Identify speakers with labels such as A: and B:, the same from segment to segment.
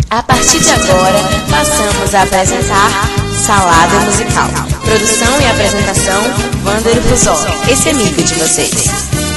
A: A partir de agora, passamos a apresentar Salada Musical. Produção e apresentação, Wander Ruzoli, esse amigo de vocês.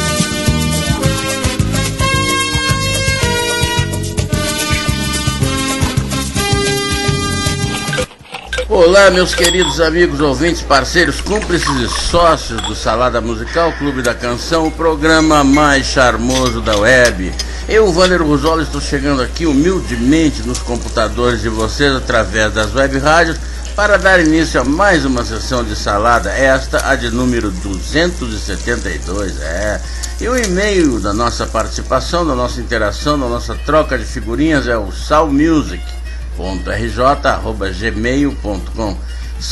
B: Olá, meus queridos amigos, ouvintes, parceiros, cúmplices e sócios do Salada Musical, Clube da Canção, o programa mais charmoso da web. Eu, Wander Ruzoli, estou chegando aqui humildemente nos computadores de vocês através das web rádios para dar início a mais uma sessão de salada, esta a de número 272, E o e-mail da nossa participação, da nossa interação, da nossa troca de figurinhas é o salmusic.rj@gmail.com,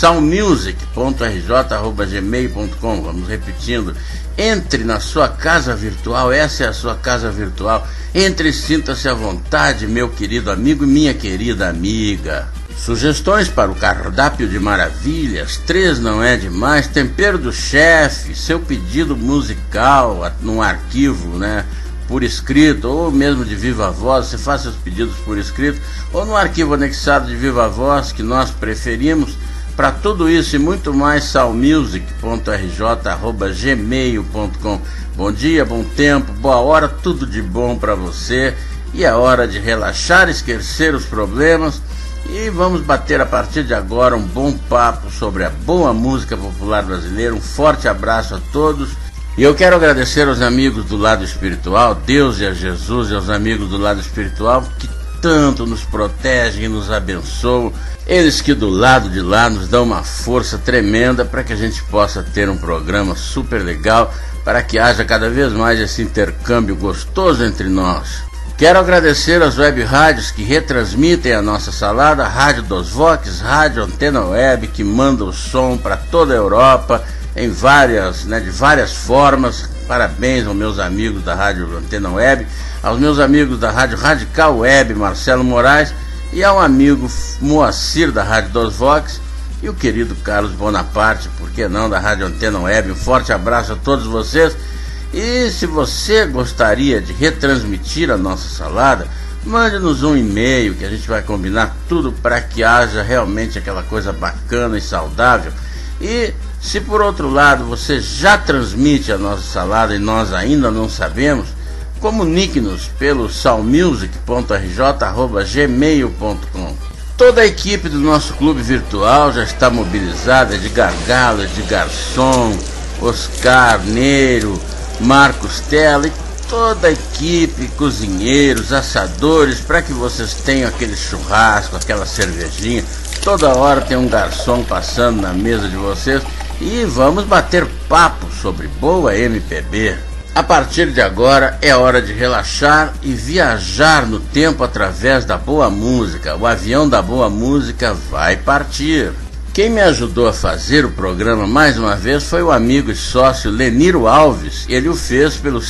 B: salmusic.rj@gmail.com. Vamos repetindo: entre na sua casa virtual, essa é a sua casa virtual. Entre e sinta-se à vontade, meu querido amigo e minha querida amiga. Sugestões para o cardápio de maravilhas, 3 não é demais, tempero do chefe, seu pedido musical num arquivo, por escrito, ou mesmo de viva voz, você faz seus pedidos por escrito, ou no arquivo anexado de viva voz, que nós preferimos. Para tudo isso e muito mais, salmusic.rj@gmail.com. Bom dia, bom tempo, boa hora, tudo de bom para você. E é hora de relaxar, esquecer os problemas. E vamos bater a partir de agora um bom papo sobre a boa música popular brasileira. Um forte abraço a todos. E eu quero agradecer aos amigos do lado espiritual, Deus e a Jesus e aos amigos do lado espiritual que tanto nos protegem e nos abençoam. Eles que do lado de lá nos dão uma força tremenda para que a gente possa ter um programa super legal, para que haja cada vez mais esse intercâmbio gostoso entre nós. Quero agradecer às web rádios que retransmitem a nossa salada, Rádio dos Vox, Rádio Antena Web, que manda o som para toda a Europa, em de várias formas. Parabéns aos meus amigos da Rádio Antena Web, aos meus amigos da Rádio Radical Web, Marcelo Moraes, e ao amigo Moacir da Rádio dos Vox, e o querido Carlos Bonaparte, por que não, da Rádio Antena Web. Um forte abraço a todos vocês. E se você gostaria de retransmitir a nossa salada, mande-nos um e-mail que a gente vai combinar tudo para que haja realmente aquela coisa bacana e saudável. E se por outro lado você já transmite a nossa salada e nós ainda não sabemos, comunique-nos pelo salmusic.rj@gmail.com. Toda a equipe do nosso clube virtual já está mobilizada, de gargalo, de garçom, Oscar, Neiro, Marcos Tela e toda a equipe, cozinheiros, assadores, para que vocês tenham aquele churrasco, aquela cervejinha. Toda hora tem um garçom passando na mesa de vocês e vamos bater papo sobre boa MPB. A partir de agora é hora de relaxar e viajar no tempo através da boa música. O avião da boa música vai partir. Quem me ajudou a fazer o programa mais uma vez foi o amigo e sócio Leniro Alves. Ele o fez pelo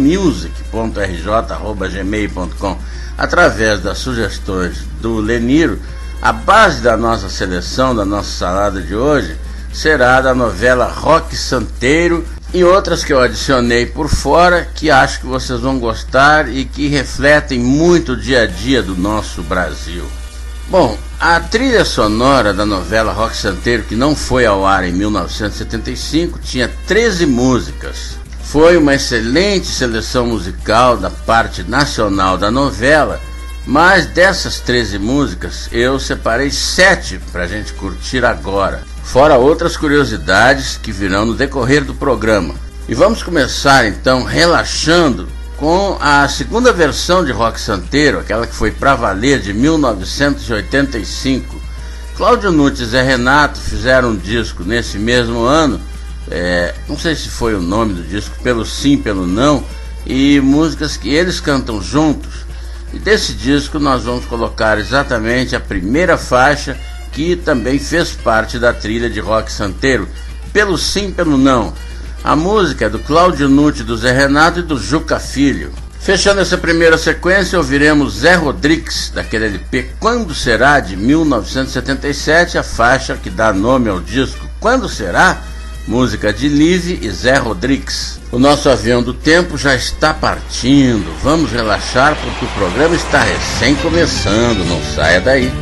B: salmusic.rj@gmail.com. Através das sugestões do Leniro, a base da nossa seleção, da nossa salada de hoje, será da novela Roque Santeiro e outras que eu adicionei por fora, que acho que vocês vão gostar e que refletem muito o dia a dia do nosso Brasil. Bom, a trilha sonora da novela Roque Santeiro, que não foi ao ar em 1975, tinha 13 músicas. Foi uma excelente seleção musical da parte nacional da novela, mas dessas 13 músicas eu separei 7 para a gente curtir agora, fora outras curiosidades que virão no decorrer do programa. E vamos começar então relaxando com a segunda versão de Roque Santeiro, aquela que foi pra valer, de 1985. Cláudio Nunes e Zé Renato fizeram um disco nesse mesmo ano, não sei se foi o nome do disco, Pelo Sim, Pelo Não, e músicas que eles cantam juntos. E desse disco nós vamos colocar exatamente a primeira faixa, que também fez parte da trilha de Roque Santeiro, Pelo Sim, Pelo Não. A música é do Cláudio Nunes, do Zé Renato e do Juca Filho. Fechando essa primeira sequência, ouviremos Zé Rodrigues, daquele LP Quando Será, de 1977, a faixa que dá nome ao disco, Quando Será? música de Lise e Zé Rodrigues. O nosso avião do tempo já está partindo. Vamos relaxar porque o programa está recém começando. Não saia daí.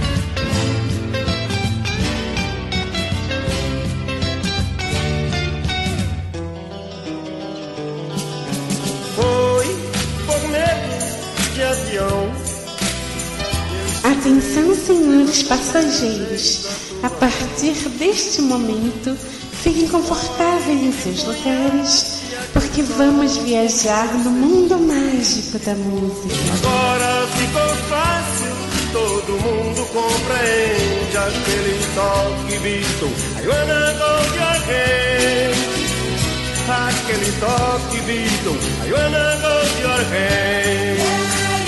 C: Atenção, senhores passageiros. A partir deste momento, fiquem confortáveis em seus lugares, porque vamos viajar no mundo mágico da música.
D: Agora ficou fácil, todo mundo compreende aquele toque Beatle. I wanna go your hand. Aquele toque Beatle. I wanna go your hand.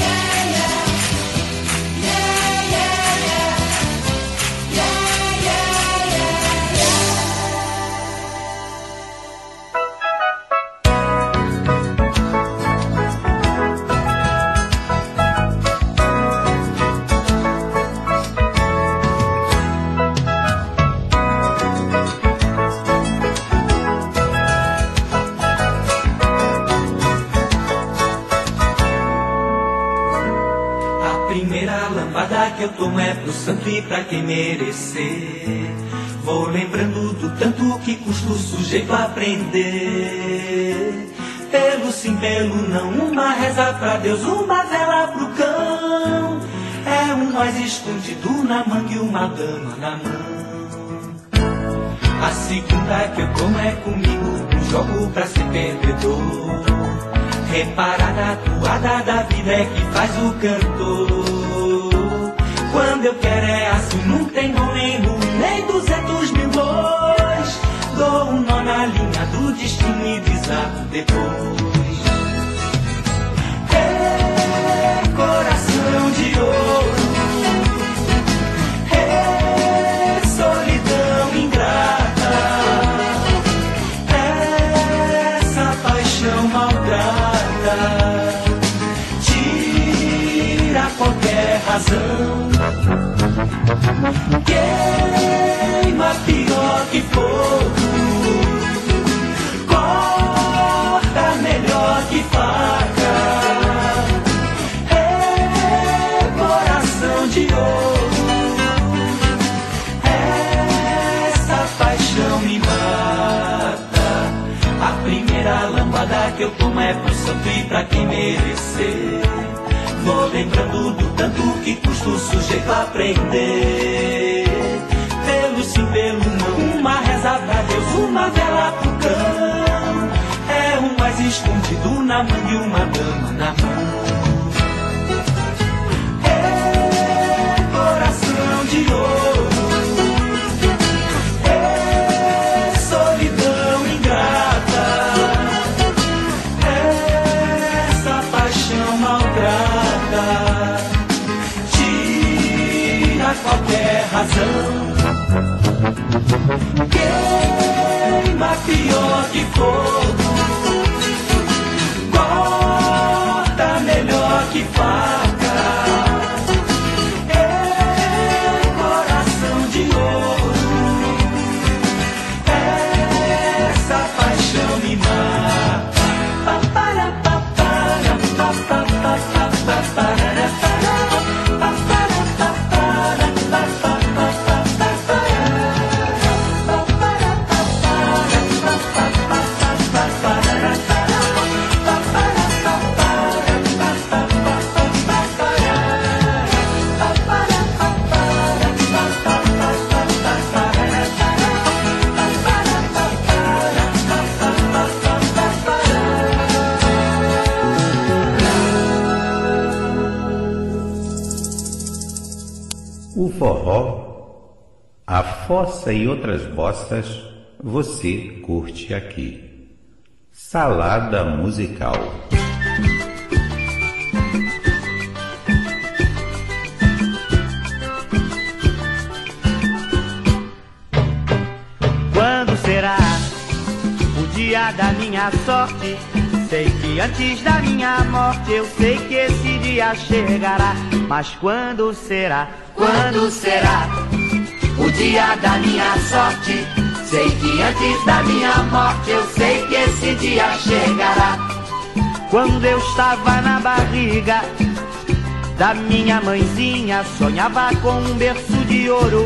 E: Que eu tomo é pro santo e pra quem merecer. Vou lembrando do tanto que custa o sujeito aprender. Pelo sim, pelo não, uma reza pra Deus, uma vela pro cão. É um nós escondido na manga e uma dama na mão. A segunda que eu tomo é comigo, um jogo pra ser perdedor. Reparar na toada da vida é que faz o cantor. Quando eu quero é assim, não tem dom nem ruim, nem 200 mil dois. Dou um nó na linha do destino e desato depois. É coração de ouro, é solidão ingrata, essa paixão maltrata, tira qualquer razão. Queima pior que fogo, corta melhor que faca. É coração de ouro, essa paixão me mata. A primeira lambada que eu tomo é pro santo e pra quem merecer. Vou lembrando do tanto que custa o sujeito aprender. Pelo sim, pelo não, uma reza pra Deus, uma vela pro cão. É um mais escondido na manga e uma dama na mão. É coração de ouro, é solidão ingrata, essa paixão maltrata. Tira qualquer razão, queima pior que fogo, corta melhor que faca. É coração de ouro, essa paixão me mata.
F: O forró, a fossa e outras bossas, você curte aqui. Salada musical.
G: Quando será o dia da minha sorte? Sei que antes da minha morte eu sei que esse dia chegará. Mas quando será? Quando será o dia da minha sorte?
E: sei que antes da minha morte eu sei que esse dia chegará. Quando eu estava na barriga da minha mãezinha, sonhava com um berço de ouro,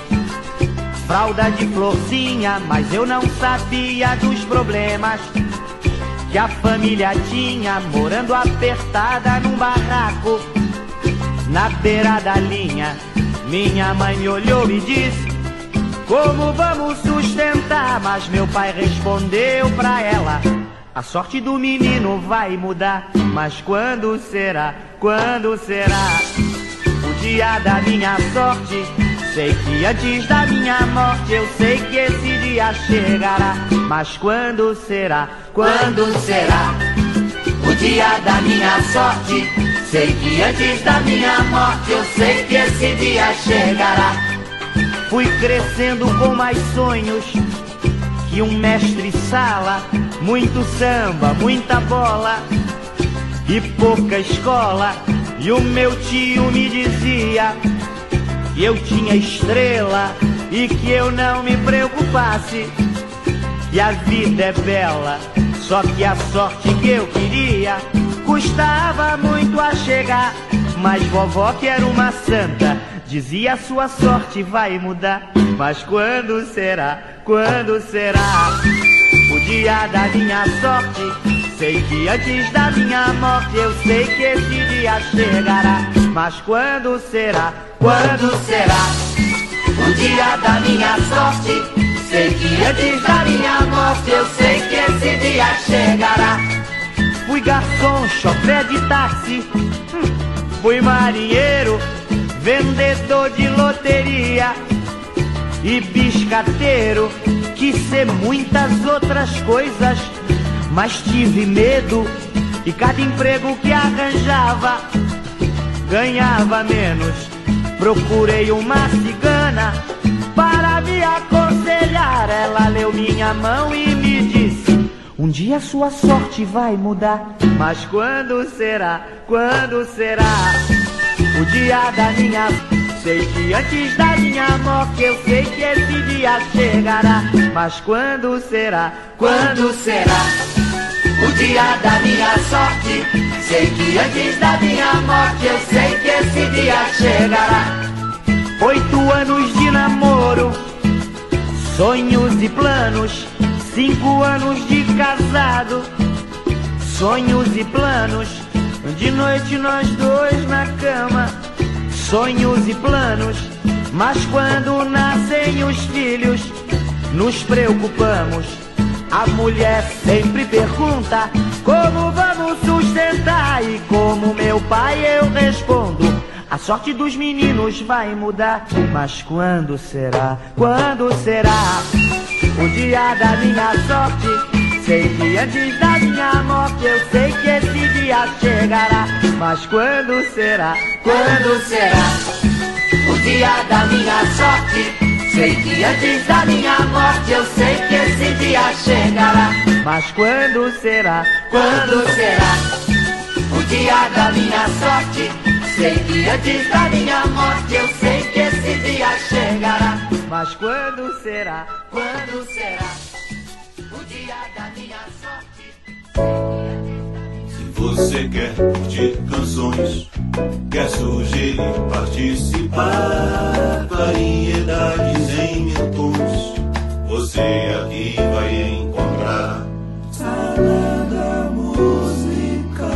E: fralda de florzinha, mas eu não sabia dos problemas que a família tinha, morando apertada num barraco na beira da linha. Minha mãe me olhou e disse: como vamos sustentar? Mas meu pai respondeu pra ela: a sorte do menino vai mudar. Mas quando será? Quando será o dia da minha sorte? Sei que antes da minha morte eu sei que esse dia chegará. Mas quando será? Quando será o dia da minha sorte? Sei que antes da minha morte eu sei que esse dia chegará. Fui crescendo com mais sonhos que um mestre-sala, muito samba, muita bola e pouca escola. E o meu tio me dizia que eu tinha estrela e que eu não me preocupasse, e a vida é bela, só que a sorte que eu queria custava muito a chegar. Mas vovó, que era uma santa, dizia: sua sorte vai mudar. Mas quando será? Quando será o dia da minha sorte? Sei que antes da minha morte eu sei que esse dia chegará. Mas quando será? Quando será o dia da minha sorte? Sei que antes da minha morte eu sei que esse dia chegará. Fui garçom, chofé de táxi, fui marinheiro, vendedor de loteria e biscateiro. Quis ser muitas outras coisas, mas tive medo, e cada emprego que arranjava ganhava menos. Procurei uma cigana para me aconselhar. Ela leu minha mão e me disse: um dia sua sorte vai mudar. Mas quando será? Quando será o dia da minha... Sei que antes da minha morte eu sei que esse dia chegará. Mas quando será? Quando será o dia da minha sorte? Sei que antes da minha morte eu sei que esse dia chegará. 8 anos de namoro, sonhos e planos. 5 anos de casado, sonhos e planos. De noite nós dois na cama, sonhos e planos. Mas quando nascem os filhos, nos preocupamos. A mulher sempre pergunta: como vamos sustentar? E como meu pai eu respondo: a sorte dos meninos vai mudar. Mas quando será? Quando será o dia da minha sorte? Sei que antes da minha morte eu sei que esse dia chegará. Mas quando será? Quando será o dia da minha sorte? Sei que antes da minha morte eu sei que esse dia chegará. Mas quando será? Quando será o dia da minha sorte? Sei que antes da minha morte eu sei que esse dia chegará. Mas quando será? Quando será o dia da minha sorte?
H: Se você quer curtir canções, quer sugerir, participar, variedades em mil tons, você aqui vai encontrar Salada Musical.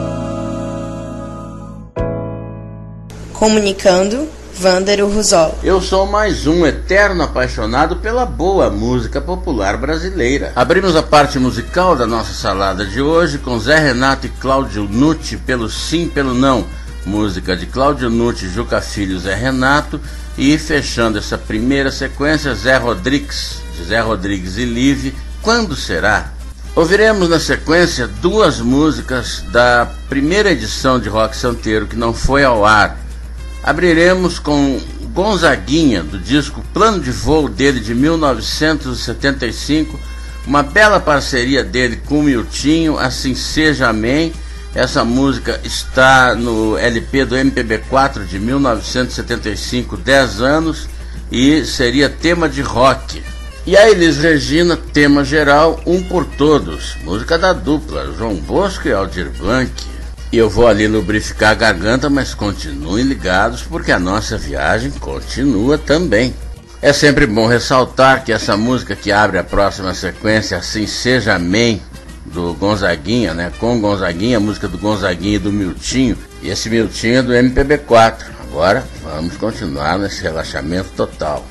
A: Comunicando, Vândaro Ruzol.
B: Eu sou mais um eterno apaixonado pela boa música popular brasileira. Abrimos a parte musical da nossa salada de hoje com Zé Renato e Cláudio Nutti, Pelo Sim, Pelo Não, música de Cláudio Nutti, Juca Filho e Zé Renato, e fechando essa primeira sequência, Zé Rodrigues, de Zé Rodrigues e Live, Quando Será? Ouviremos na sequência 2 músicas da primeira edição de Rock Santeiro que não foi ao ar. Abriremos com Gonzaguinha, do disco Plano de Voo dele de 1975, uma bela parceria dele com o Miltinho, Assim Seja Amém. Essa música está no LP do MPB4 de 1975, 10 anos, e seria tema de rock. E a Elis Regina, tema geral, Um por Todos, música da dupla João Bosco e Aldir Blanc. E eu vou ali lubrificar a garganta, mas continuem ligados porque a nossa viagem continua também. É sempre bom ressaltar que essa música que abre a próxima sequência, Assim Seja Amém, do Gonzaguinha, né? Com Gonzaguinha, a música do Gonzaguinha e do Miltinho. E esse Miltinho é do MPB4. Agora vamos continuar nesse relaxamento total.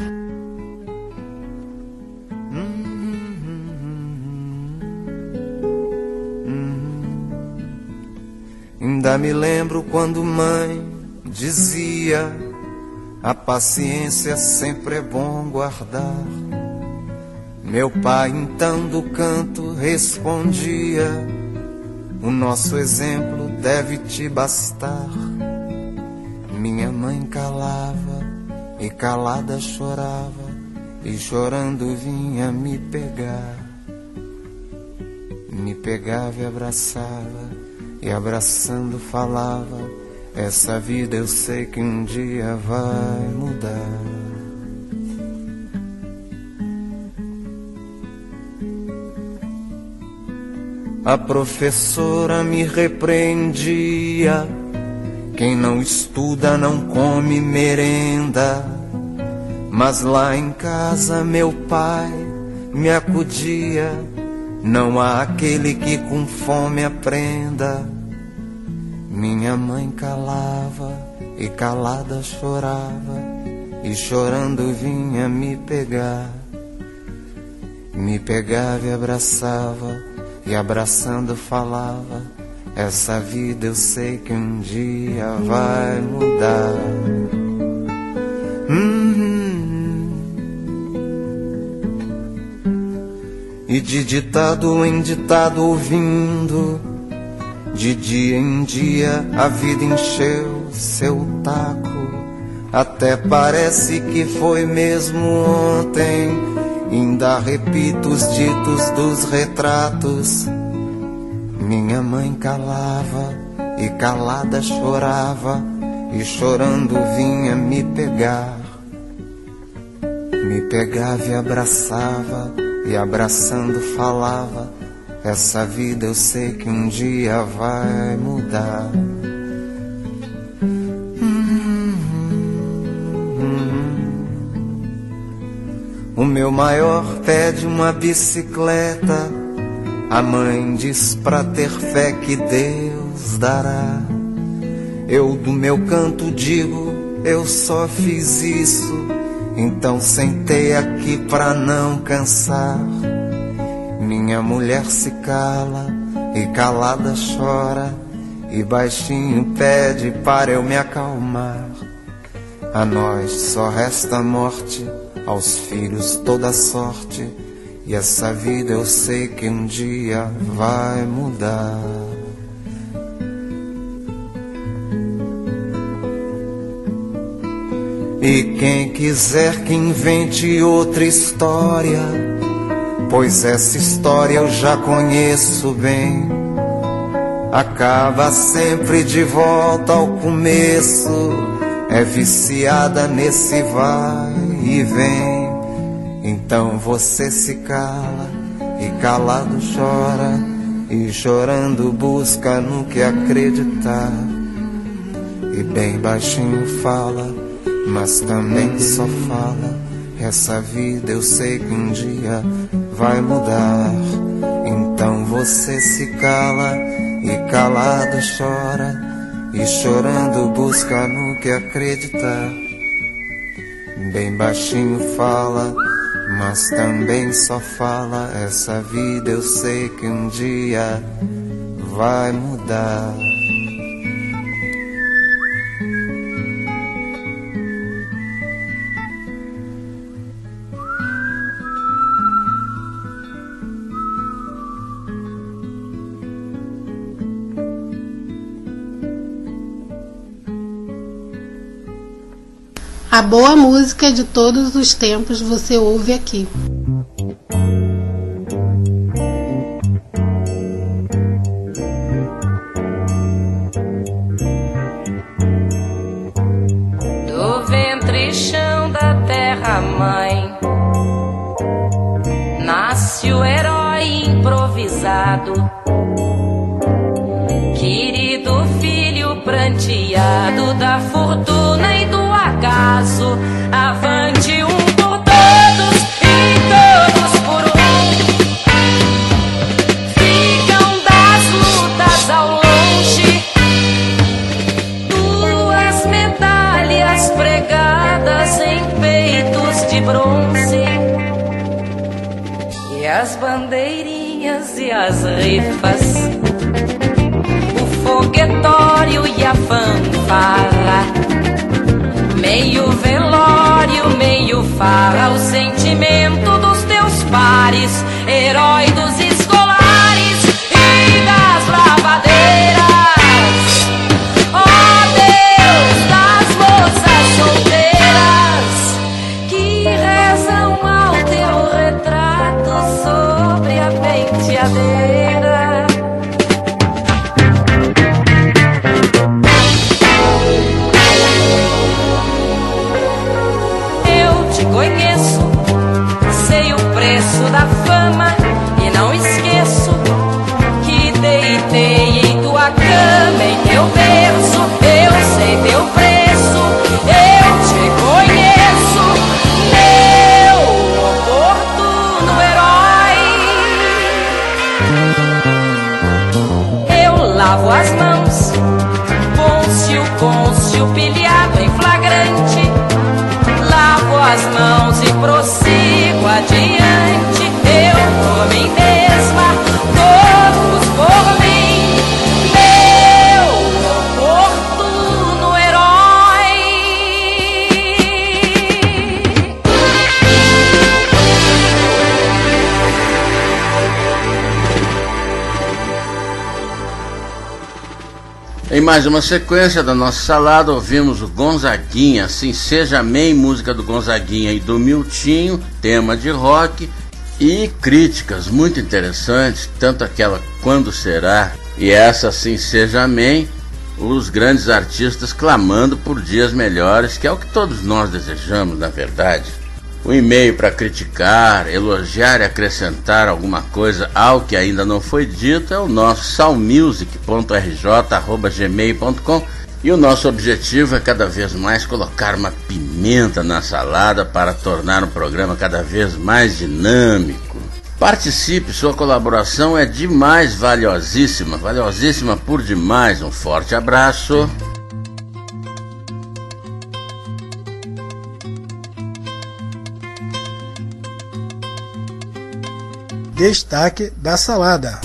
I: Ainda me lembro quando mãe dizia: a paciência sempre é bom guardar. Meu pai então do canto respondia: o nosso exemplo deve te bastar. Minha mãe calava e calada chorava, e chorando vinha me pegar. Me pegava e abraçava, e abraçando falava: essa vida eu sei que um dia vai mudar. A professora me repreendia: quem não estuda não come merenda. Mas lá em casa meu pai me acudia: não há aquele que com fome aprenda. Minha mãe calava e calada chorava, e chorando vinha me pegar. Me pegava e abraçava, e abraçando falava: essa vida eu sei que um dia vai mudar. E de ditado em ditado ouvindo, de dia em dia a vida encheu seu taco. Até parece que foi mesmo ontem. Ainda repito os ditos dos retratos. Minha mãe calava e calada chorava, e chorando vinha me pegar. Me pegava e abraçava, e abraçando falava: essa vida eu sei que um dia vai mudar. O meu maior pede uma bicicleta. A mãe diz pra ter fé que Deus dará. Eu do meu canto digo: eu só fiz isso, então sentei aqui pra não cansar. Minha mulher se cala e calada chora, e baixinho pede para eu me acalmar. A nós só resta a morte, aos filhos toda sorte, e essa vida eu sei que um dia vai mudar. E quem quiser que invente outra história, pois essa história eu já conheço bem. Acaba sempre de volta ao começo, é viciada nesse vai e vem. Então você se cala e calado chora, e chorando busca no que acreditar. E bem baixinho fala, mas também só fala: essa vida eu sei que um dia vai mudar. Então você se cala e calado chora, e chorando busca no que acreditar. Bem baixinho fala, mas também só fala: essa vida eu sei que um dia vai mudar.
C: A boa música de todos os tempos você ouve aqui.
J: Do ventre e chão da terra mãe, agonizado. Querido filho pranteado da fortuna e do acaso, avante um por todos e todos por um. Ficam das lutas ao longe duas medalhas pregadas em peitos de bronze, e as bandeirinhas e as rifas, o foguetório e a fanfarra, meio velório, meio farra, o sentimento dos teus pares, herói dos escolares e das lavadeiras. Ó Deus das moças solteiras que rezam ao teu retrato sobre a penteadeira. Conheço, sei o preço da fama e não esqueço que deitei em tua cama, em teu berço. Eu sei teu preço, eu te conheço, meu oportuno herói. Eu lavo as mãos, côncio pilhado em flagrante, as mãos e prossigo adiante. Eu por mim mesma, todos por mim, meu oportuno herói.
B: Em mais uma sequência da nossa salada, ouvimos o Gonzaguinha, Assim Seja Amém, música do Gonzaguinha e do Miltinho, tema de rock, e críticas muito interessantes, tanto aquela Quando Será e essa Assim Seja Amém, os grandes artistas clamando por dias melhores, que é o que todos nós desejamos, na verdade. O e-mail para criticar, elogiar e acrescentar alguma coisa ao que ainda não foi dito é o nosso salmusic.rj@gmail.com, e o nosso objetivo é cada vez mais colocar uma pimenta na salada para tornar o programa cada vez mais dinâmico. Participe, sua colaboração é demais valiosíssima por demais. Um forte abraço.
K: Destaque da salada.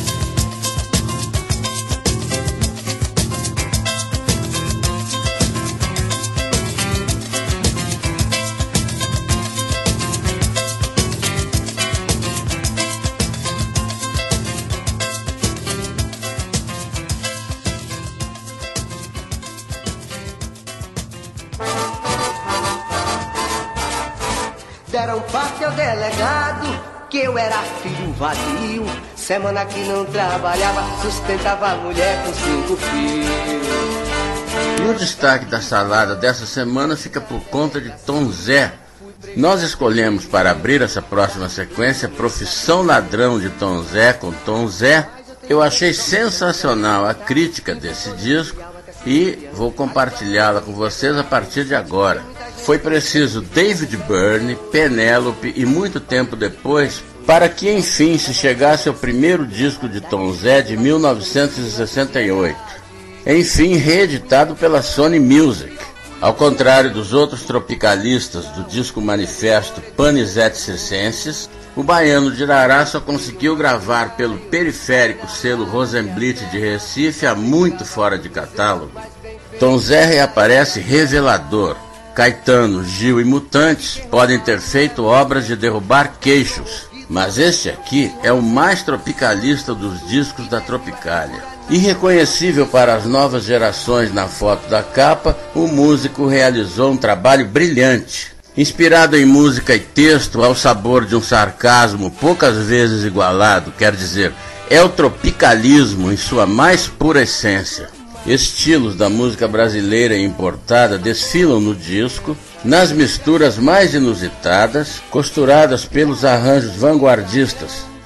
L: Deram parte ao delegado que eu era filho vadio, semana que não trabalhava, sustentava a mulher com 5 filhos.
B: E o destaque da salada dessa semana fica por conta de Tom Zé. Nós escolhemos para abrir essa próxima sequência Profissão Ladrão de Tom Zé, com Tom Zé. Eu achei sensacional a crítica desse disco e vou compartilhá-la com vocês a partir de agora. Foi preciso David Byrne, Penélope e muito tempo depois para que enfim se chegasse ao primeiro disco de Tom Zé de 1968, enfim reeditado pela Sony Music. Ao contrário dos outros tropicalistas do disco manifesto Panis et Circenses, o baiano de Irará só conseguiu gravar pelo periférico selo Rosenblit de Recife há muito fora de catálogo. Tom Zé reaparece revelador. Caetano, Gil e Mutantes podem ter feito obras de derrubar queixos, mas este aqui é o mais tropicalista dos discos da Tropicália. Irreconhecível para as novas gerações na foto da capa, o músico realizou um trabalho brilhante. Inspirado em música e texto, ao sabor de um sarcasmo poucas vezes igualado, quer dizer, é o tropicalismo em sua mais pura essência. Estilos da música brasileira e importada desfilam no disco, nas misturas mais inusitadas, costuradas pelos arranjos vanguardistas.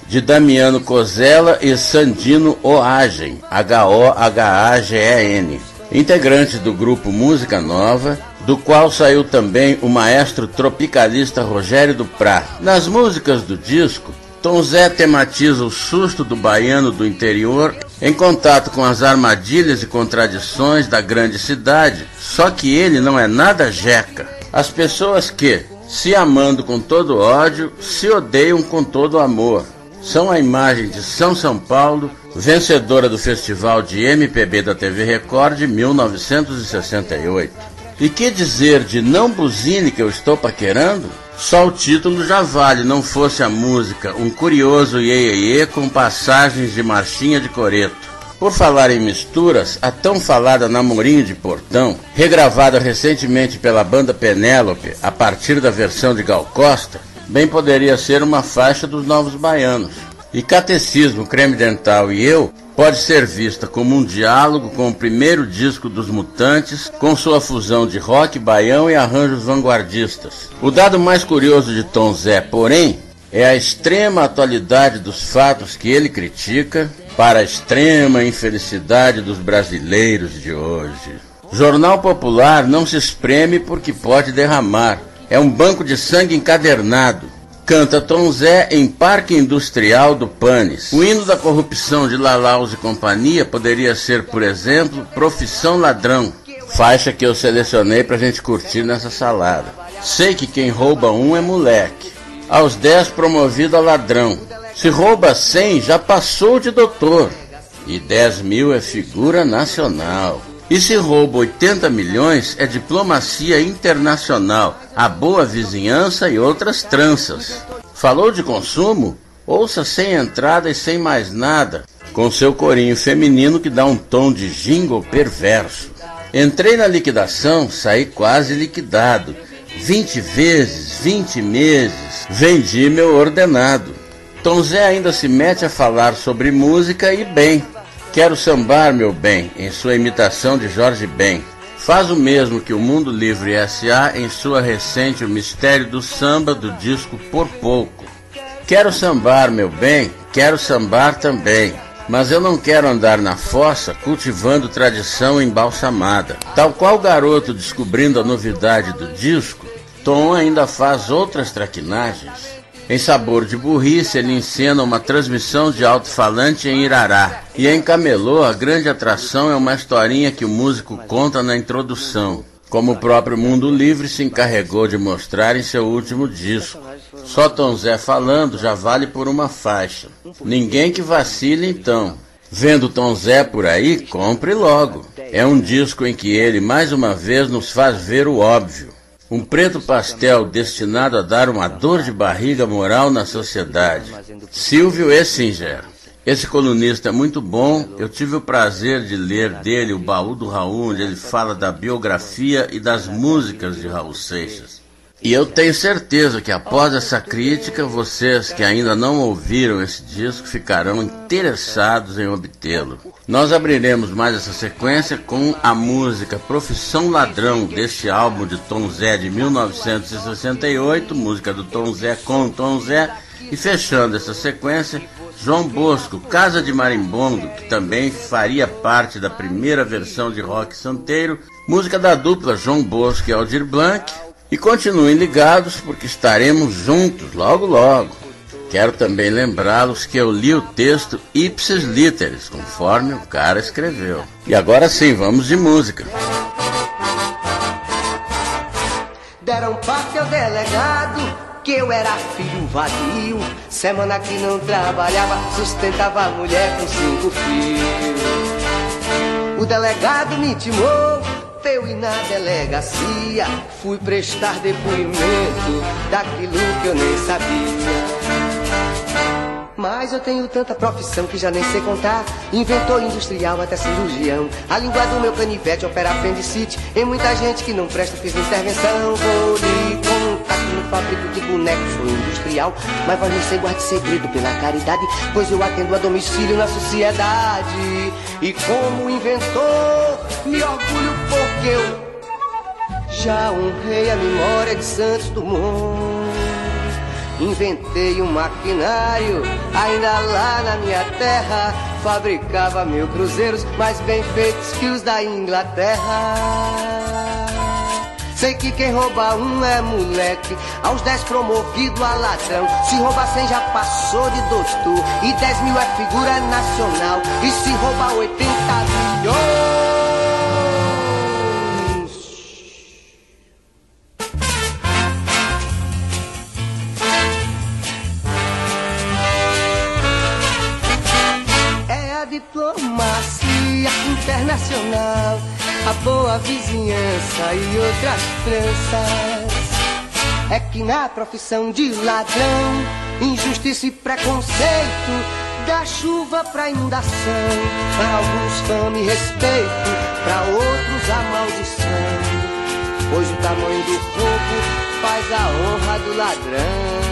B: de Damiano Cozella e Sandino Ohagen, H-O-H-A-G-E-N, integrantes do grupo Música Nova, do qual saiu também o maestro tropicalista Rogério Duprá. Nas músicas do disco, Tom Zé tematiza o susto do baiano do interior em contato com as armadilhas e contradições da grande cidade, só que ele não é nada jeca. As pessoas que, se amando com todo ódio, se odeiam com todo amor. São a imagem de São Paulo, vencedora do Festival de MPB da TV Record de 1968. E que dizer de Não Buzine que eu estou paquerando? Só o título já vale, não fosse a música um curioso iê-iê-iê com passagens de marchinha de coreto. Por falar em misturas, a tão falada Namorinho de Portão, regravada recentemente pela banda Penélope a partir da versão de Gal Costa, bem poderia ser uma faixa dos Novos Baianos. E Catecismo, Creme Dental e Eu pode ser vista como um diálogo com o primeiro disco dos Mutantes, com sua fusão de rock, baião e arranjos vanguardistas. O dado mais curioso de Tom Zé, porém, é a extrema atualidade dos fatos que ele critica, para a extrema infelicidade dos brasileiros de hoje. Jornal Popular não se espreme porque pode derramar. É um banco de sangue encadernado. Canta Tom Zé em Parque Industrial do Panes. O hino da corrupção de Lalaus e companhia poderia ser, por exemplo, Profissão Ladrão, faixa que eu selecionei pra gente curtir nessa salada. Sei que quem rouba um é moleque. Aos 10 promovido a ladrão. Se rouba 100 já passou de doutor. E 10 mil é figura nacional. E se rouba 80 milhões é diplomacia internacional, a boa vizinhança e outras tranças. Falou de consumo? Ouça sem entrada e sem mais nada, com seu corinho feminino que dá um tom de jingle perverso. Entrei na liquidação, saí quase liquidado. 20 vezes, 20 meses, vendi meu ordenado. Tom Zé ainda se mete a falar sobre música e bem. Quero sambar, meu bem, em sua imitação de Jorge Ben. Faz o mesmo que o Mundo Livre S.A. em sua recente O Mistério do Samba do disco Por Pouco. Quero sambar, meu bem, quero sambar também. Mas eu não quero andar na fossa cultivando tradição embalsamada. Tal qual garoto descobrindo a novidade do disco, Tom ainda faz outras traquinagens. Em Sabor de Burrice, ele encena uma transmissão de alto-falante em Irará. E em Camelô, a grande atração é uma historinha que o músico conta na introdução, como o próprio Mundo Livre se encarregou de mostrar em seu último disco. Só Tom Zé falando já vale por uma faixa. Ninguém que vacile então. Vendo Tom Zé por aí, compre logo. É um disco em que ele mais uma vez nos faz ver o óbvio. Um preto pastel destinado a dar uma dor de barriga moral na sociedade. Silvio Essinger. Esse colunista é muito bom. Eu tive o prazer de ler dele o Baú do Raul, onde ele fala da biografia e das músicas de Raul Seixas. E eu tenho certeza que após essa crítica, vocês que ainda não ouviram esse disco ficarão interessados em obtê-lo. Nós abriremos mais essa sequência com a música Profissão Ladrão, deste álbum de Tom Zé de 1968, música do Tom Zé com Tom Zé, e fechando essa sequência, João Bosco, Casa de Marimbondo, que também faria parte da primeira versão de Rock Santeiro, música da dupla João Bosco e Aldir Blanc. E continuem ligados porque estaremos juntos logo logo. Quero também lembrá-los que eu li o texto ipsis literis, conforme o cara escreveu. E agora sim, vamos de música.
L: Deram parte ao delegado que eu era filho vadio. Semana que não trabalhava, sustentava a mulher com 5 filhos. O delegado me intimou, eu ir na delegacia, fui prestar depoimento daquilo que eu nem sabia. Mas eu tenho tanta profissão que já nem sei contar. Inventor industrial até cirurgião. A língua do meu canivete opera apendicite. Em muita gente que não presta fiz intervenção. Vou lhe contar que no fabrico de bonecos sou industrial. Mas vai me ser guarde segredo pela caridade, pois eu atendo a domicílio na sociedade. E como inventor me orgulho porque eu já honrei a memória de Santos Dumont. inventei um maquinário. Ainda lá na minha terra fabricava 1000 cruzeiros mais bem feitos que os da Inglaterra. Sei que quem rouba um é moleque, aos 10 promovido a ladrão. Se rouba 100 já passou de doutor, e 10 mil é figura nacional. E se rouba 80 milhões, é a diplomacia internacional, a boa vizinhança e outras tranças. É que na profissão de ladrão, injustiça e preconceito, da chuva pra inundação, para alguns fama e respeito, pra outros a maldição. Pois o tamanho do roubo faz a honra do ladrão.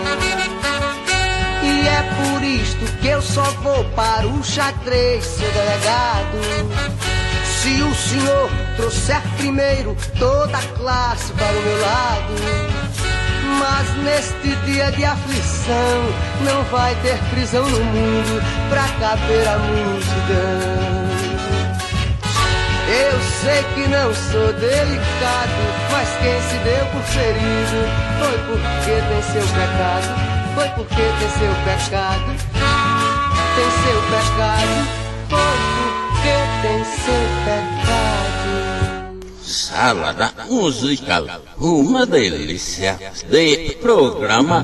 L: E é por isto que eu só vou para o xadrez, seu delegado, se o senhor trouxer primeiro toda a classe para o meu lado. Mas neste dia de aflição não vai ter prisão no mundo pra caber a multidão. Eu sei que não sou delicado, mas quem se deu por ferido foi porque tem seu pecado, foi porque tem seu pecado, tem seu pecado, foi porque tem seu pecado.
B: Salada musical, uma delícia de programa.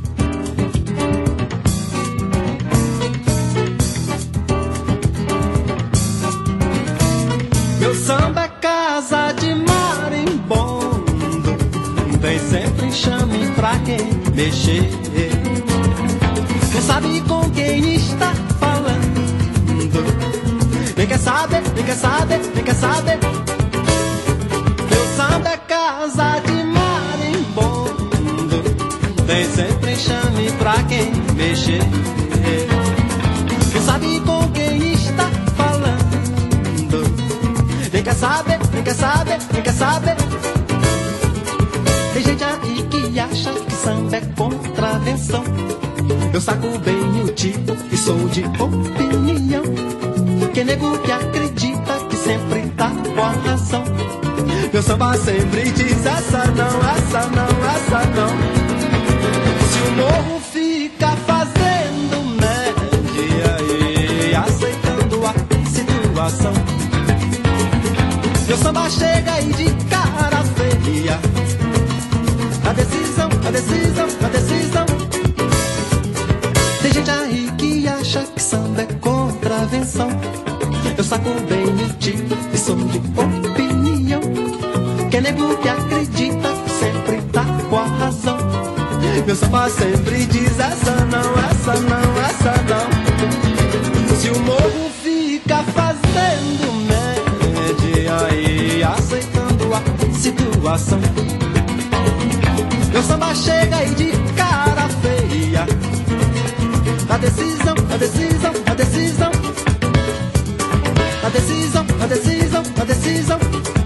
M: Meu samba é casa de marimbondo, tem sempre enxame pra quem mexer. Não sabe com quem está falando, nem quer saber, nem quer saber, nem quer saber. Meu samba é casa de marimbondo, tem sempre enxame pra quem mexer. Não sabe com quem está falando, nem quer saber, nem quer saber, nem quer saber. Tem gente aí que acha que samba é contravenção. Eu saco bem o tipo e sou de opinião. Que nego que acredita que sempre tá com a razão. Meu samba sempre diz essa não, essa não, essa não. Se o morro fica fazendo média e aceitando a situação, meu samba chega aí de cara feia. A decisão, a decisão, a decisão. Tem gente aí que acha que samba é contravenção. Eu saco bem o tipo e sou de opinião. Que nego que acredita que sempre tá com a razão. Meu samba sempre diz essa não, essa não, essa não. Se o morro fica fazendo média e aceitando a situação, meu samba chega aí de cara feia. A decisão, a decisão, a decisão. A decisão, a decisão, a decisão.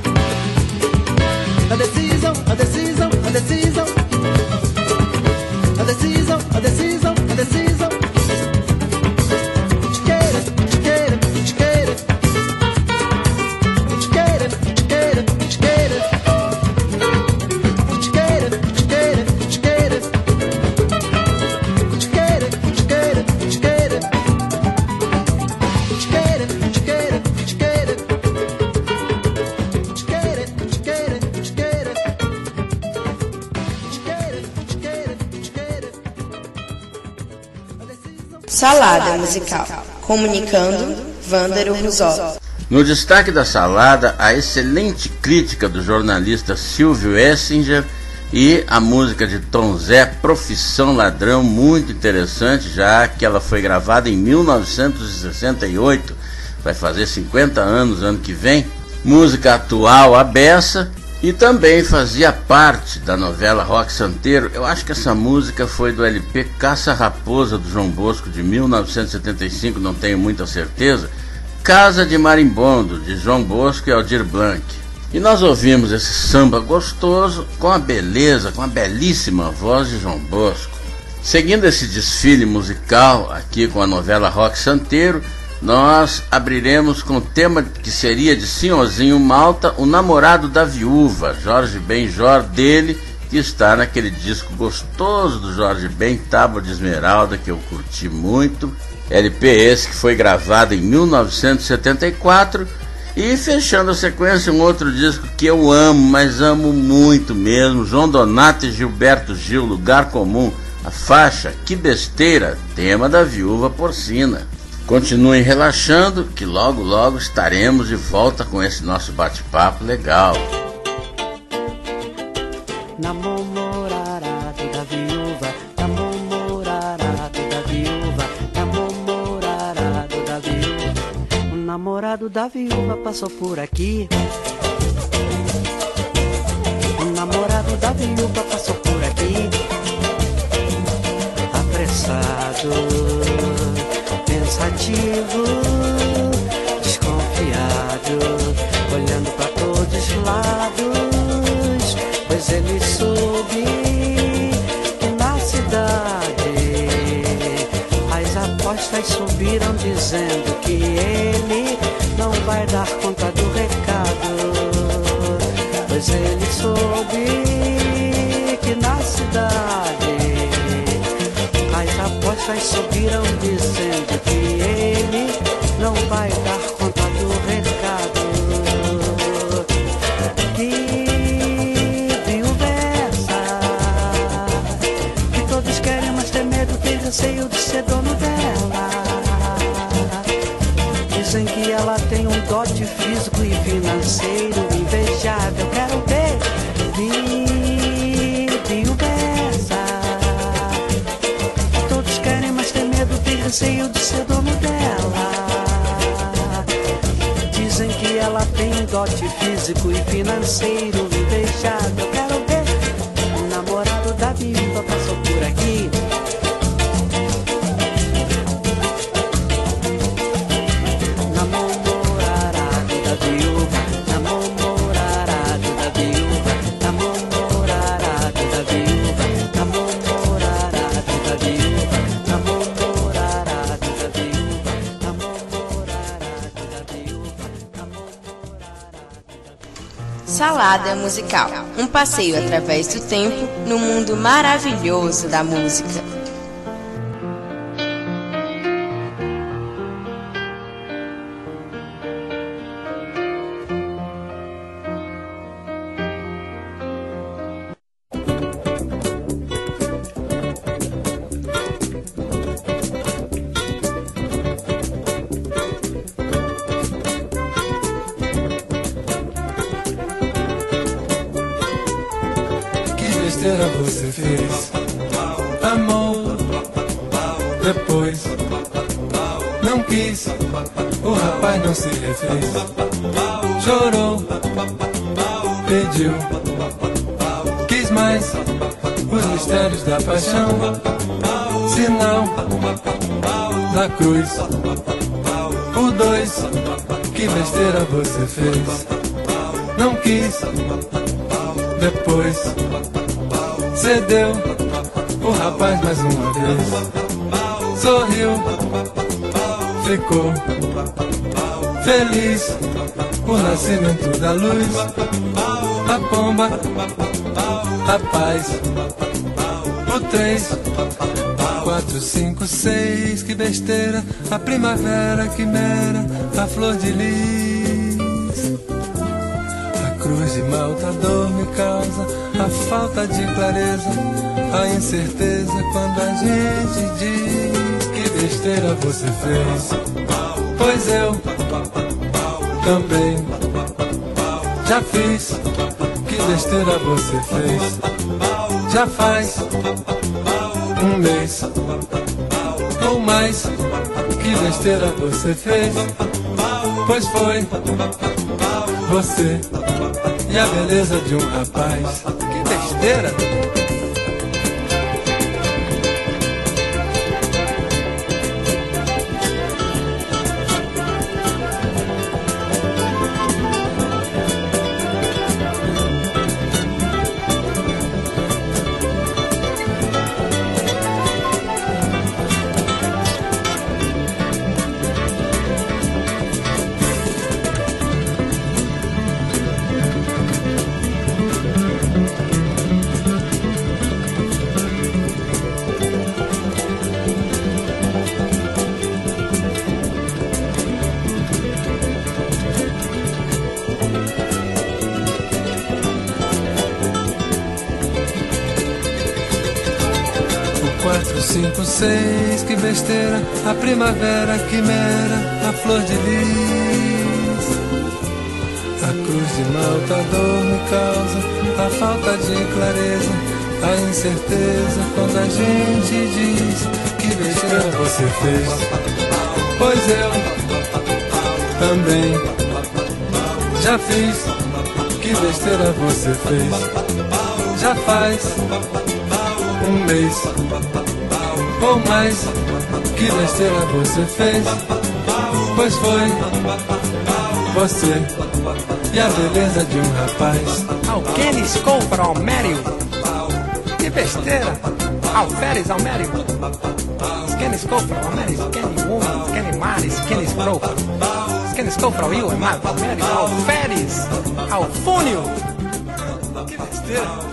M: A decisão, a decisão, a decisão. A decisão, a decisão, a decisão. Te queira, te queira, te queira. Te queira, te queira, te queira. Te queira, te queira, te queira. Te queira, te queira, te queira. Te queira, te queira, te queira. Te queira, te queira, te queira.
A: Salada musical. Comunicando, Vândaro Ruzol.
B: No destaque da salada, a excelente crítica do jornalista Silvio Essinger e a música de Tom Zé, Profissão Ladrão, muito interessante, já que ela foi gravada em 1968, vai fazer 50 anos ano que vem. Música atual à beça, e também fazia parte da novela Roque Santeiro. Eu acho que essa música foi do LP Caça Raposa do João Bosco de 1975, não tenho muita certeza. Casa de Marimbondo, de João Bosco e Aldir Blanc. E nós ouvimos esse samba gostoso com a beleza, com a belíssima voz de João Bosco. Seguindo esse desfile musical aqui com a novela Roque Santeiro, nós abriremos com o tema que seria de Senhorzinho Malta, o namorado da viúva, Jorge Benjor, dele, que está naquele disco gostoso do Jorge Ben, Tábua de Esmeralda, que eu curti muito. LP esse que foi gravado em 1974. E fechando a sequência, um outro disco que eu amo, mas amo muito mesmo, João Donato e Gilberto Gil, Lugar Comum, a faixa Que Besteira, tema da Viúva Porcina. Continuem relaxando, que logo logo estaremos de volta com esse nosso bate-papo legal.
M: Namorado da viúva, namorado da viúva, namorado da viúva. O namorado da viúva passou por aqui. O namorado da viúva passou por aqui. Apressado, pensativo, desconfiado, olhando para todos os lados, pois ele soube que na cidade as apostas subiram, dizendo que ele não vai dar conta do recado, pois ele soube que na cidade as apostas subiram, dizendo que ele não vai dar conta do recado. Que viúva é essa? Que todos querem, mas tem medo, tem receio de ser dono dela. Dizem que ela tem um dote físico e financeiro invejável. Quero ver. Viúva é essa? Todos querem, mas tem medo, tem receio de ser dono dela. Dizem que ela tem um dote físico e financeiro invejável. Quero ver. O namorado da viúva passou por aqui. Namorado da viúva, namorado da viúva, namorado da viúva, namorado da viúva, namorado da viúva, namorado da viúva.
A: Salada musical, um passeio através do tempo no mundo maravilhoso da música.
N: Você fez amor, depois não quis, o rapaz não se refez, chorou, pediu, quis mais, os mistérios da paixão, sinal da cruz, o dois, que besteira você fez, não quis, depois cedeu, o rapaz mais uma vez sorriu, ficou feliz, o nascimento da luz, a pomba, a paz, o 3, 4, 5, 6, que besteira, a primavera quimera, a flor de lis, a cruz de Malta, a dor me causa, a falta de clareza, a incerteza quando a gente diz que besteira você fez. Pois eu também já fiz, que besteira você fez. Já faz um mês ou mais, que besteira você fez. Pois foi você e a beleza de um rapaz. Besteira. 456, que besteira, a primavera quimera, a flor de lis. A cruz de malta, a dor me causa, a falta de clareza, a incerteza quando a gente diz que besteira você fez. Pois eu também já fiz. Que besteira você fez. Já faz um mês ou mais. Que besteira você fez. Pois foi você e a beleza de um rapaz.
O: Ao Kenny Scopra, ao Mério. Que besteira. Ao Férez, ao Mério. Kenny Scopra, ao Mério. Kenny Woman, Kenny Maris, Kenny Scopra. Kenny Scopra, ao Will, ao Mério. Ao Férez, ao Fúnio. Que besteira.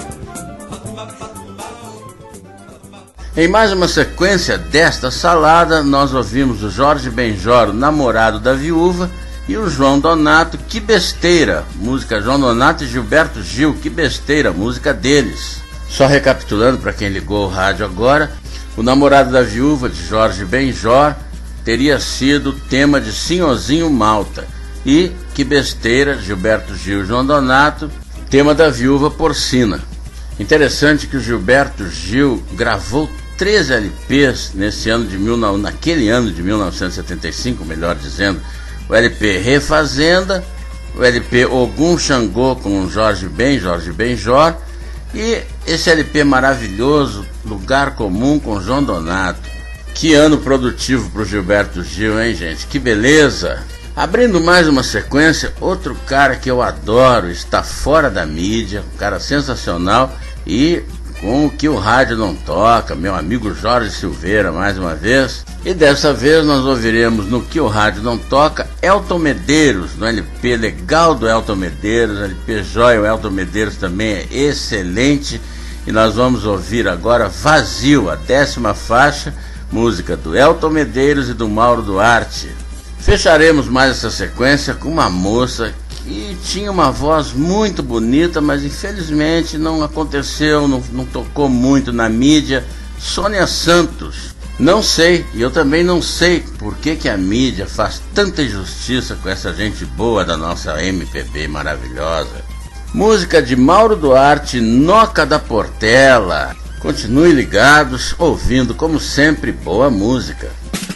B: Em mais uma sequência desta salada, nós ouvimos o Jorge Benjor, namorado da viúva, e o João Donato, Que Besteira, música João Donato e Gilberto Gil, Que Besteira, música deles. Só recapitulando para quem ligou o rádio agora, o namorado da viúva de Jorge Benjor teria sido tema de Senhorzinho Malta, e Que Besteira, Gilberto Gil e João Donato, tema da viúva porcina. Interessante que o Gilberto Gil gravou 13 LPs naquele ano de 1975, melhor dizendo, o LP Refazenda, o LP Ogum Xangô com Jorge Benjor, e esse LP maravilhoso, Lugar Comum com João Donato. Que ano produtivo pro Gilberto Gil, hein, gente? Que beleza! Abrindo mais uma sequência, outro cara que eu adoro, está fora da mídia, um cara sensacional e com o que o rádio não toca, meu amigo Jorge Silveira, mais uma vez. E dessa vez nós ouviremos no que o rádio não toca, Elton Medeiros, no LP legal do Elton Medeiros, LP Joia, o Elton Medeiros também é excelente. E nós vamos ouvir agora Vazio, a 10ª faixa, música do Elton Medeiros e do Mauro Duarte. Fecharemos mais essa sequência com uma moça que tinha uma voz muito bonita, mas infelizmente não aconteceu, não tocou muito na mídia. Sônia Santos. Não sei, e eu também não sei por que a mídia faz tanta injustiça com essa gente boa da nossa MPB maravilhosa. Música de Mauro Duarte, Noca da Portela. Continue ligados, ouvindo como sempre boa música.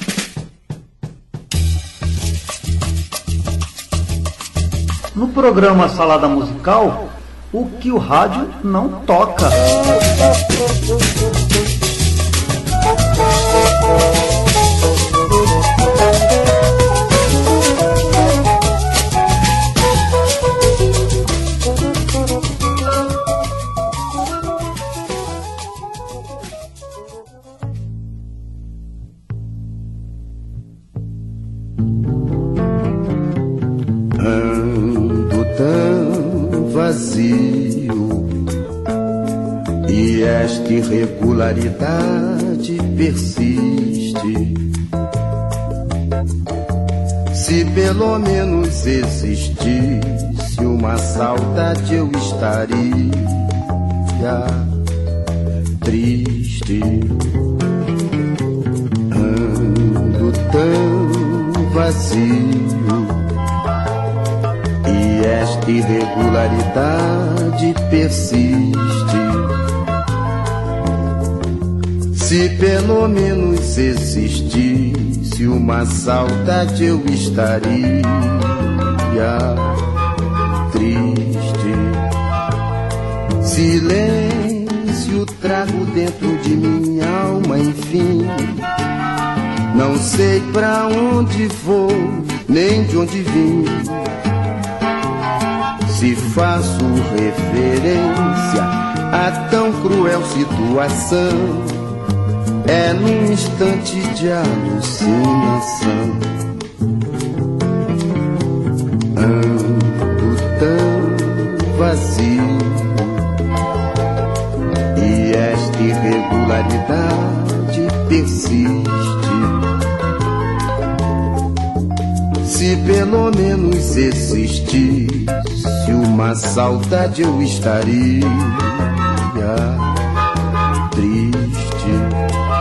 P: No programa Salada Musical, o que o rádio não toca.
I: Ando tão vazio e esta irregularidade persiste. Se pelo menos existisse uma saudade, eu estaria triste. Ando tão vazio e esta irregularidade persiste. Se pelo menos existisse uma saudade, eu estaria triste. Silêncio trago dentro de minha alma, enfim. Não sei pra onde vou, nem de onde vim. Se faço referência a tão cruel situação, é num instante de alucinação. Ando tão vazio e esta irregularidade persiste. Se pelo menos existisse uma saudade, eu estaria triste.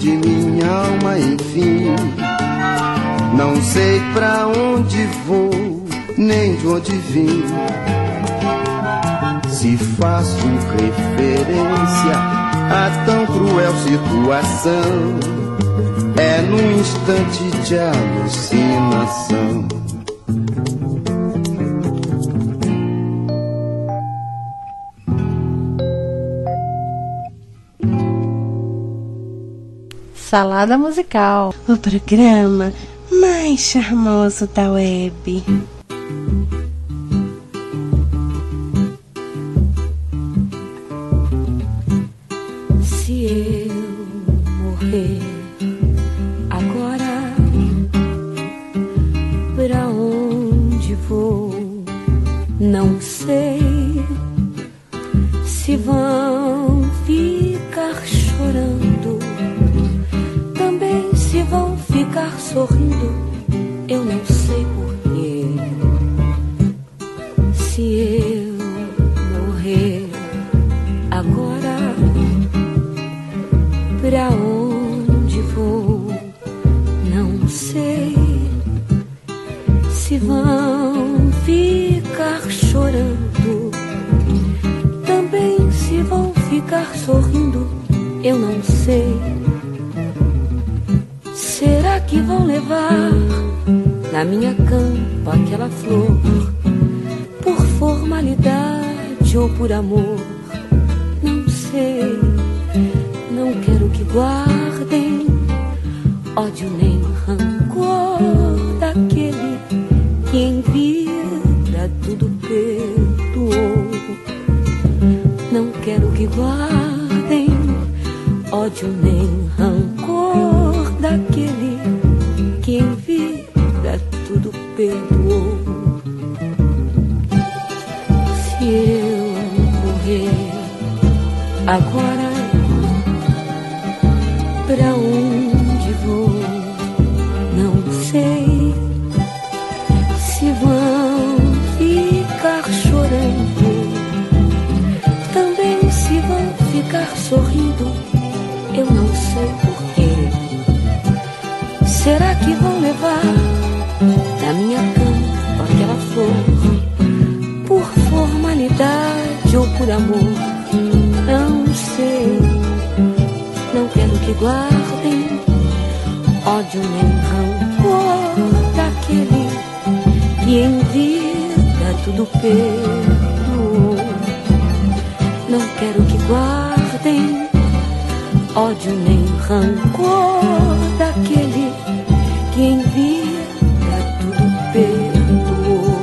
Q: de minha alma, enfim. Não sei pra onde vou, nem de onde vim. Se faço referência a tão cruel situação, é num instante de alucinação.
R: Salada Musical,
C: o programa mais charmoso da web.
J: Se eu morrer agora, pra onde vou? Não sei. Se vão ficar chorando, também se vão ficar sorrindo, eu não sei porquê. Se eu morrer agora, pra onde vou? Não sei. Se vão ficar chorando, também se vão ficar sorrindo, eu não sei. Será que vão levar na minha campa aquela flor, por formalidade ou por amor? Não sei. Não quero que guardem ódio nem rancor daquele que em vida tudo perdoou. Não quero que guardem ódio nem rancor daquele que em vida tudo perdoou. Se eu morrer agora, pra onde vou? Não sei. Se vão ficar chorando, também se vão ficar sorrindo, eu não sei porquê. Será que vão levar na minha campa aquela flor, por formalidade ou por amor? Não sei. Não quero que guardem ódio nem rancor daquele que em vida tudo perdoou. Não quero que guardem ódio nem rancor daquele que em vida tudo perdoou.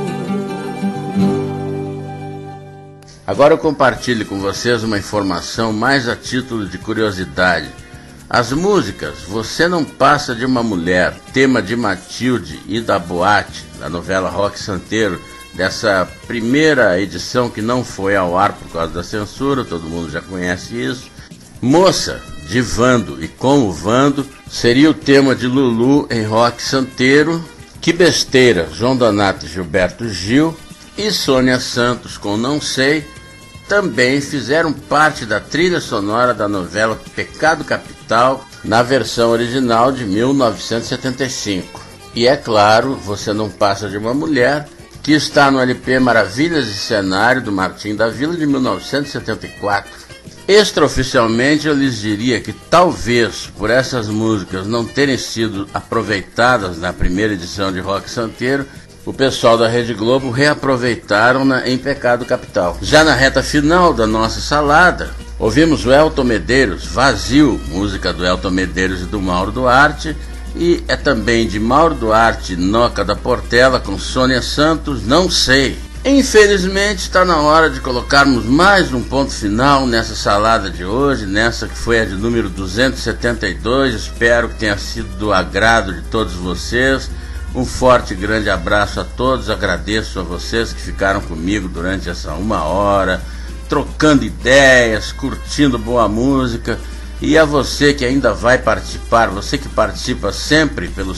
B: Agora eu compartilho com vocês uma informação mais a título de curiosidade. As músicas Você Não Passa de Uma Mulher, tema de Matilde e da Boate, da novela Roque Santeiro, dessa primeira edição que não foi ao ar por causa da censura, todo mundo já conhece isso. Moça, de Vando e com o Vando, seria o tema de Lulu em Roque Santeiro. Que Besteira, João Donato e Gilberto Gil, e Sônia Santos com Não Sei, também fizeram parte da trilha sonora da novela Pecado Capital, na versão original de 1975. E é claro, Você Não Passa de Uma Mulher, que está no LP Maravilhas de Cenário, do Martim da Vila, de 1974. Extraoficialmente eu lhes diria que talvez por essas músicas não terem sido aproveitadas na primeira edição de Roque Santeiro, o pessoal da Rede Globo reaproveitaram-na em Pecado Capital. Já na reta final da nossa salada, ouvimos o Elton Medeiros, Vazio, música do Elton Medeiros e do Mauro Duarte, e é também de Mauro Duarte, Noca da Portela, com Sônia Santos, Não Sei. Infelizmente está na hora de colocarmos mais um ponto final nessa salada de hoje, nessa que foi a de número 272, espero que tenha sido do agrado de todos vocês. Um forte e grande abraço a todos, agradeço a vocês que ficaram comigo durante essa 1 hora, trocando ideias, curtindo boa música, e a você que ainda vai participar, você que participa sempre pelo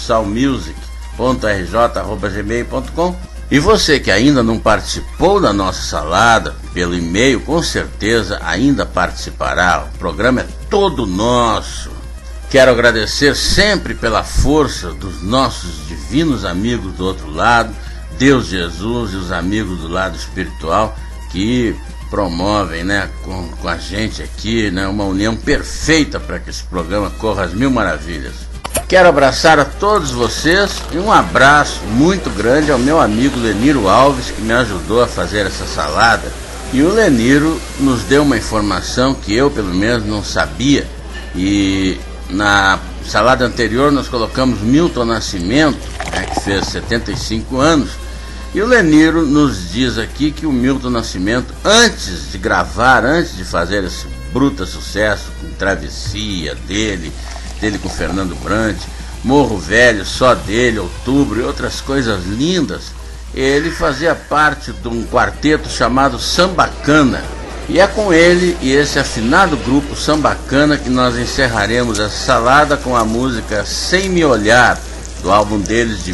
B: salmusic.rj@gmail.com, e você que ainda não participou da nossa salada pelo e-mail, com certeza ainda participará, o programa é todo nosso. Quero agradecer sempre pela força dos nossos divinos amigos do outro lado, Deus, Jesus e os amigos do lado espiritual, que promovem, né, com a gente aqui, né, uma união perfeita para que esse programa corra às mil maravilhas. Quero abraçar a todos vocês e um abraço muito grande ao meu amigo Leniro Alves, que me ajudou a fazer essa salada. E o Leniro nos deu uma informação que eu, pelo menos, não sabia. E na salada anterior nós colocamos Milton Nascimento, né, que fez 75 anos. E o Leniro nos diz aqui que o Milton Nascimento, antes de gravar, antes de fazer esse bruto sucesso com Travessia dele com Fernando Brant, Morro Velho, só dele, Outubro e outras coisas lindas, ele fazia parte de um quarteto chamado Sambacana. E é com ele e esse afinado grupo Sambacana que nós encerraremos essa salada com a música Sem Me Olhar, do álbum deles de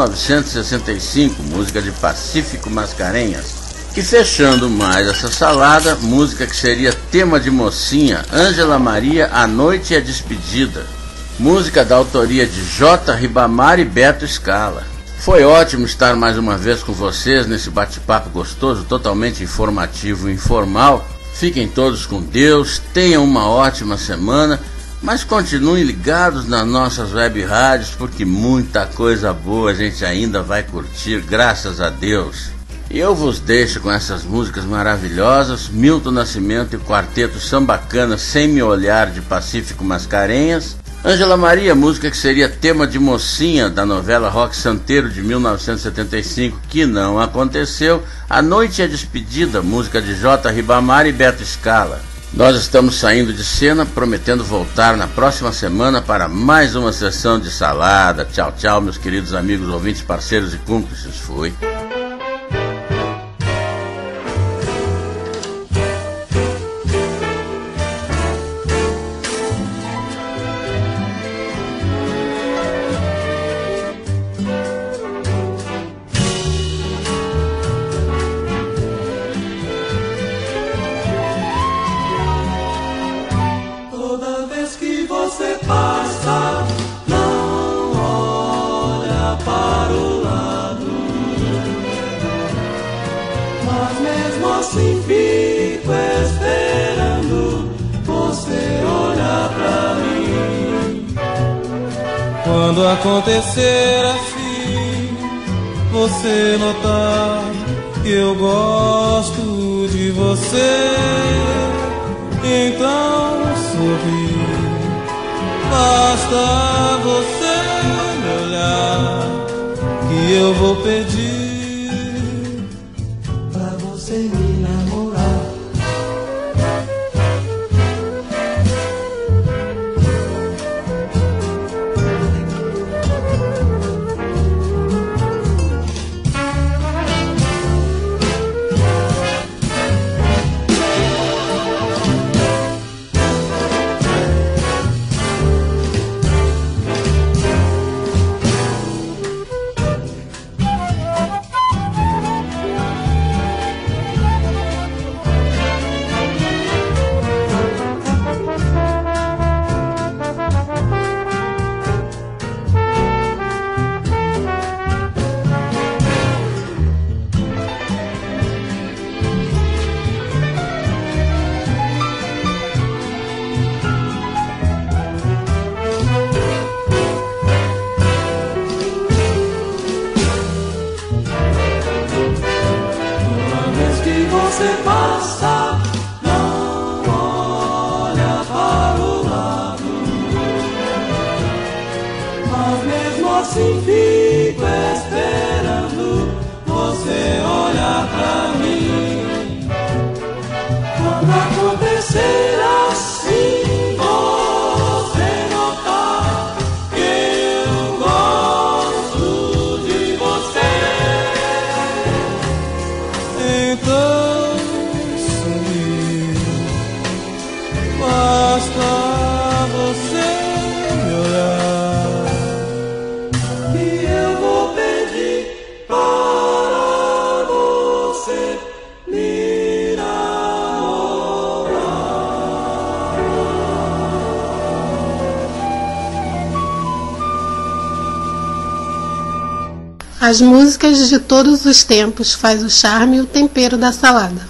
B: 1965, música de Pacífico Mascarenhas. E fechando mais essa salada, música que seria tema de mocinha, Ângela Maria, A Noite e a Despedida. Música da autoria de J. Ribamar e Beto Scala. Foi ótimo estar mais uma vez com vocês nesse bate-papo gostoso, totalmente informativo e informal. Fiquem todos com Deus, tenham uma ótima semana, mas continuem ligados nas nossas web rádios, porque muita coisa boa a gente ainda vai curtir, graças a Deus. E eu vos deixo com essas músicas maravilhosas, Milton Nascimento e o quarteto Sambacana, Sem Me Olhar, de Pacífico Mascarenhas. Ângela Maria, música que seria tema de mocinha da novela Roque Santeiro de 1975, que não aconteceu. A Noite e a Despedida, música de J. Ribamar e Beto Scala. Nós estamos saindo de cena, prometendo voltar na próxima semana para mais uma sessão de salada. Tchau, tchau, meus queridos amigos, ouvintes, parceiros e cúmplices. Fui.
M: Quando acontecer assim, você notar que eu gosto de você, então sorri. Basta você me olhar, que eu vou pedir pra você me namorar.
C: As músicas de todos os tempos faz o charme e o tempero da salada.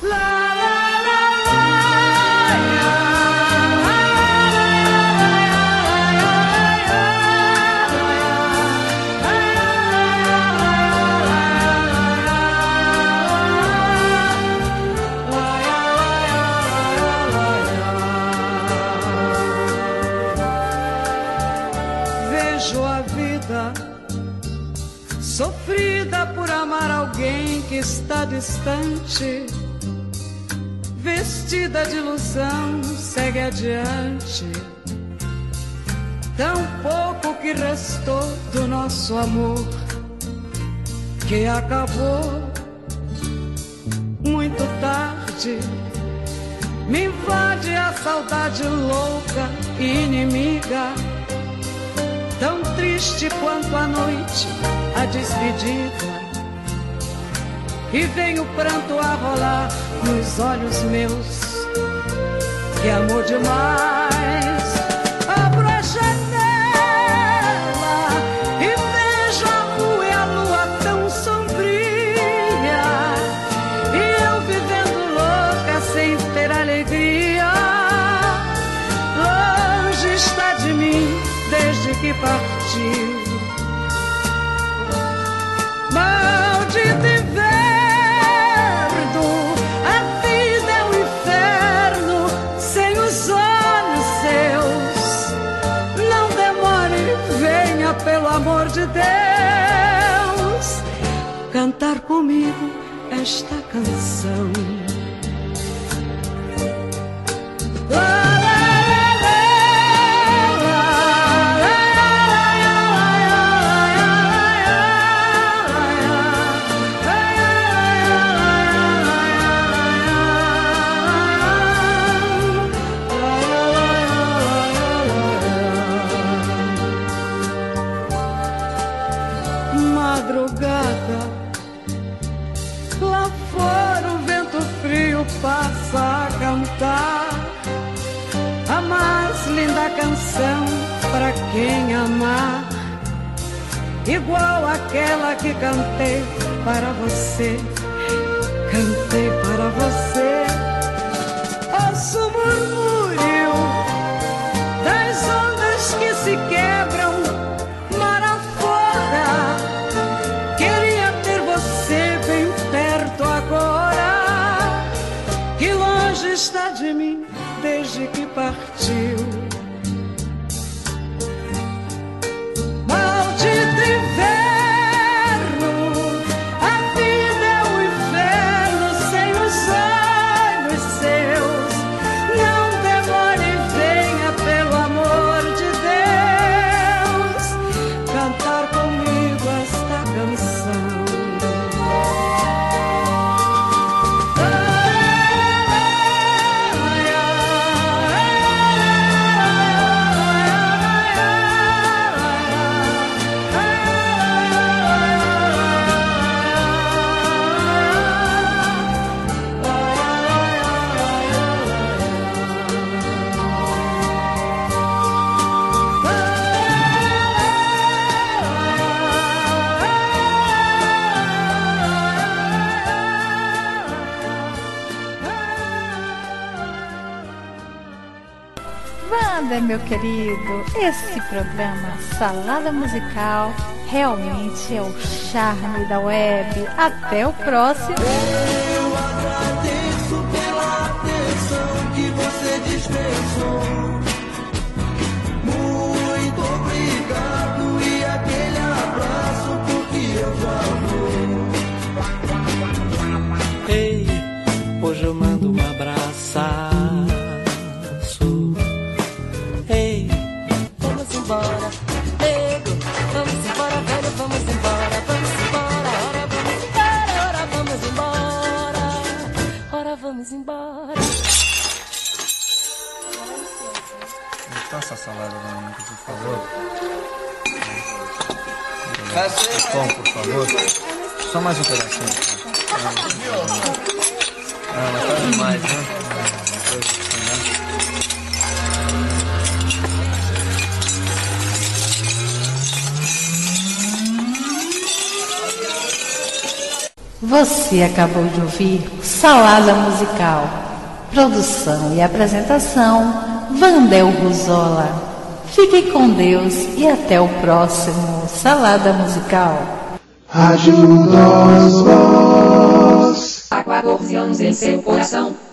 S: Vejo a vida sofrida por amar alguém que está distante, vestida de ilusão, segue adiante. Tão pouco que restou do nosso amor, que acabou muito tarde. Me invade a saudade louca e inimiga, tão triste quanto a noite, a despedida. E vem o pranto a rolar nos olhos meus. Que amor demais. Abro a janela e vejo a rua e a lua tão sombria, e eu vivendo louca sem ter alegria. Longe está de mim desde que partiu. Maldito inverno, a vida é um inferno sem os olhos seus. Não demore, venha pelo amor de Deus cantar comigo esta canção. Lá fora o vento frio passa a cantar a mais linda canção para quem amar, igual aquela que cantei para você, cantei para você. Ouço o murmúrio das ondas que se quebram mar afora. Queria ter você bem perto agora, que longe está de mim desde que partiu. Maldito inverno, a vida é um inferno sem os olhos seus. Não demore, venha pelo amor de Deus cantar comigo esta canção.
R: Wander, meu querido, esse programa Salada Musical realmente é o charme da web. Até o próximo.
M: Eu agradeço pela atenção que você dispensou. Muito obrigado e aquele abraço porque eu já vou. Ei, hoje eu mando um abraço. Ei,
J: vamos embora, nego, vamos embora, velho, vamos embora, vamos embora, ora vamos embora, ora vamos embora.
T: Então essa salada pra mim, por favor. Bom, por favor. Só mais um pedacinho. Ah, mas tá demais, né?
R: Você acabou de ouvir Salada Musical. Produção e apresentação, Vandel Ruzola. Fiquem com Deus e até o próximo Salada Musical.
U: Rádio Nós Voz.
J: Há 14 anos em seu coração.